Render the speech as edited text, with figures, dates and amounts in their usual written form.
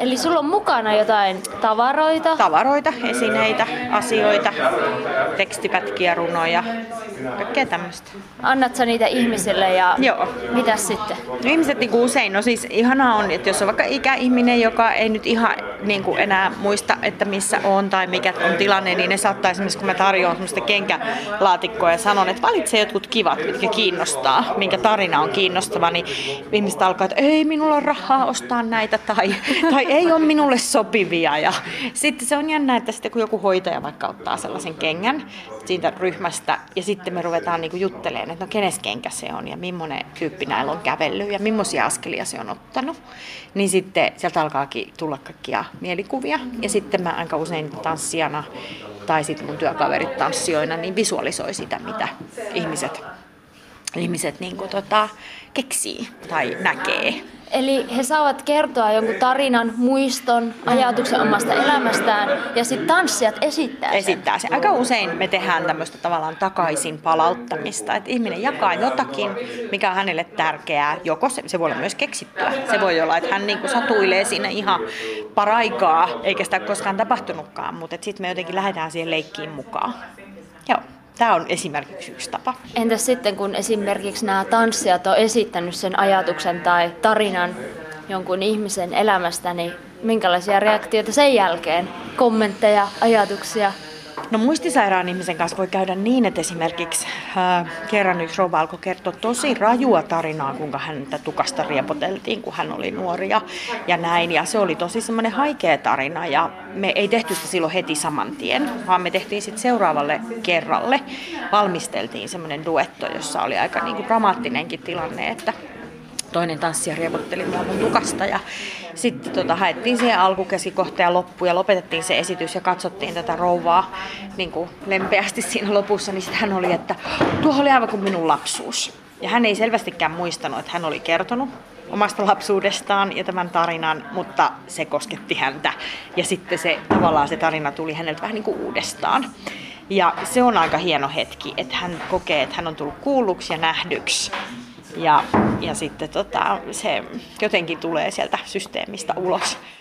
Eli sulla on mukana jotain tavaroita? Tavaroita, esineitä, asioita, tekstipätkiä, runoja, kaikkea tämmöistä. Annat sä niitä ihmisille ja Joo. mitäs sitten? No ihmiset niin usein, no siis ihanaa on, että jos on vaikka ikäihminen, joka ei nyt ihan niin kuin enää muista, että missä on tai mikä on tilanne, niin ne saattaa esimerkiksi, kun mä tarjoan semmoista kenkälaatikkoa ja sanon, että valitse jotkut kivat, mitkä kiinnostaa, minkä tarina on kiinnostava, niin ihmiset alkaa, että ei minulla ole rahaa ostaa näitä tai ei ole minulle sopivia. Ja sitten se on jännä, että sitten kun joku hoitaja vaikka ottaa sellaisen kengän siitä ryhmästä ja sitten me ruvetaan niin kuin juttelemaan, että no kenes kenkä se on ja millainen tyyppi näillä on kävellyt ja millaisia askelia se on ottanut, niin sitten sieltä alkaakin tulla kaikkia mielikuvia. Ja sitten mä aika usein tanssijana tai sitten mun työkaverit tanssijoina niin visualisoi sitä, mitä ihmiset niin kuin keksii tai näkee. Eli he saavat kertoa jonkun tarinan, muiston, ajatuksen omasta elämästään ja sitten tanssijat esittää sen. Aika usein me tehdään tämmöistä tavallaan takaisin palauttamista, että ihminen jakaa jotakin, mikä on hänelle tärkeää. Joko se voi olla myös keksittyä. Se voi olla, että hän niinku satuilee siinä ihan paraikaa, eikä sitä koskaan tapahtunutkaan, mutta sitten me jotenkin lähdetään siihen leikkiin mukaan. Joo. Tämä on esimerkiksi yksi tapa. Entäs sitten, kun esimerkiksi nämä tanssijat on esittänyt sen ajatuksen tai tarinan jonkun ihmisen elämästä, niin minkälaisia reaktioita sen jälkeen? Kommentteja, ajatuksia? No muistisairaan ihmisen kanssa voi käydä niin, että esimerkiksi kerran yksi rouva alkoi kertoa tosi rajua tarinaa, kuinka häntä tukasta riepoteltiin, kun hän oli nuori ja näin. Ja se oli tosi semmoinen haikea tarina ja me ei tehty sitä silloin heti saman tien, vaan me tehtiin sitten seuraavalle kerralle. Valmisteltiin semmoinen duetto, jossa oli aika niin kuin dramaattinenkin tilanne, että toinen tanssija riepotteli mua mun tukasta ja sitten haettiin siihen alkukäsikohta ja loppu ja lopetettiin se esitys ja katsottiin tätä rouvaa niin kuin lempeästi siinä lopussa, niin sitten hän oli, että tuo oli aivan kuin minun lapsuus. Ja hän ei selvästikään muistanut, että hän oli kertonut omasta lapsuudestaan ja tämän tarinan, mutta se kosketti häntä ja sitten tavallaan se tarina tuli häneltä vähän niin kuin uudestaan. Ja se on aika hieno hetki, että hän kokee, että hän on tullut kuulluksi ja nähdyksi. Ja sitten se jotenkin tulee sieltä systeemistä ulos.